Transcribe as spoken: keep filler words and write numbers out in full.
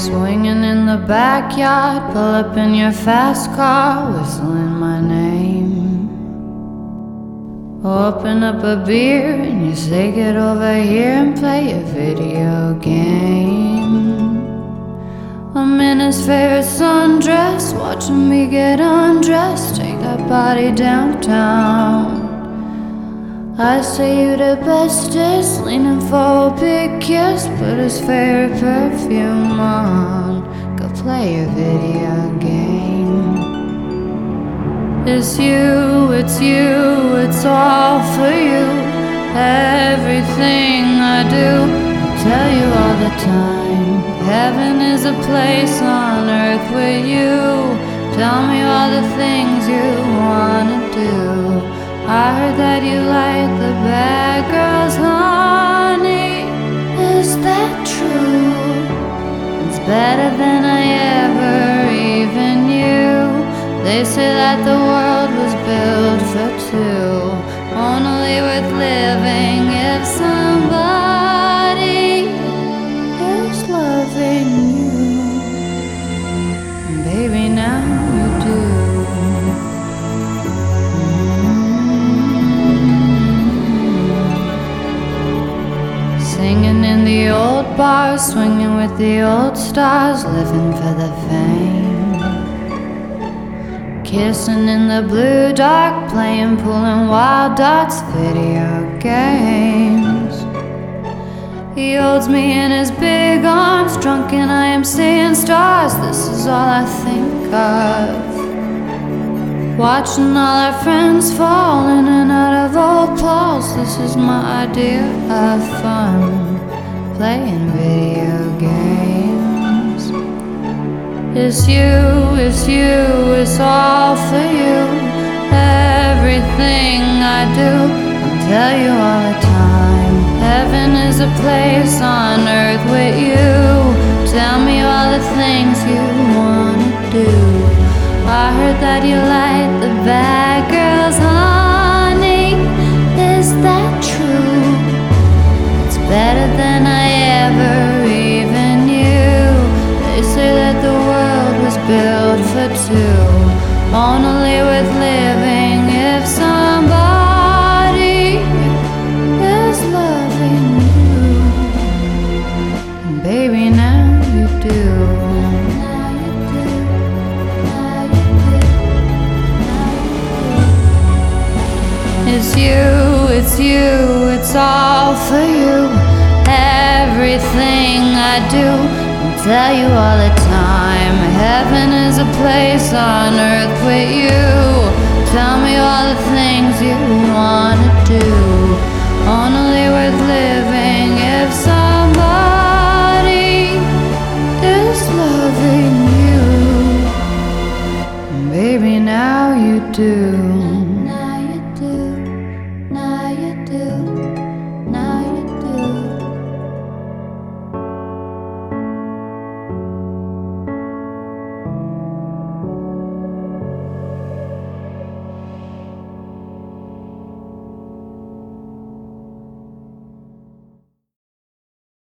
Swinging in the backyard, pull up in your fast car, whistling my name. Open up a beer and you say get over here and play a video game. I'm in his favorite sundress, watching me get undressed, take that body downtown. I say you the bestest, leaning for a big kiss, put his favorite perfume on, go play a video game. It's you, it's you, it's all for you. Everything I do, I tell you all the time. Heaven is a place on earth with you. Tell me all the things you wanna do. I heard that you like the bad girls, honey. Is that true? It's better than I ever even knew. They say that the world was built for two, only worth living if somebody is loving you. Baby, now you do. Singing in the old bars, swinging with the old stars, living for the fame. Kissing in the blue dark, playing pool and wild dots, video games. He holds me in his big arms, drunk and I am seeing stars. This is all I think of. Watching all our friends fall in and out of old Pauls. This is my idea of fun, playing video games. It's you, it's you, it's all for you. Everything I do, I'll tell you all the time. Heaven is a place on earth with you. Tell me all the things you wanna do. I heard that you like the bad girls, honey. Is that true? It's better than I ever even knew. They say that the world was built for two, only worth living if somebody is loving you. And baby, now you do. It's you, it's you, it's all for you. Everything I do, I'll tell you all the time. Heaven is a place on earth with you. Tell me all the things you wanna do, only worth living if somebody is loving you. Baby, now you do.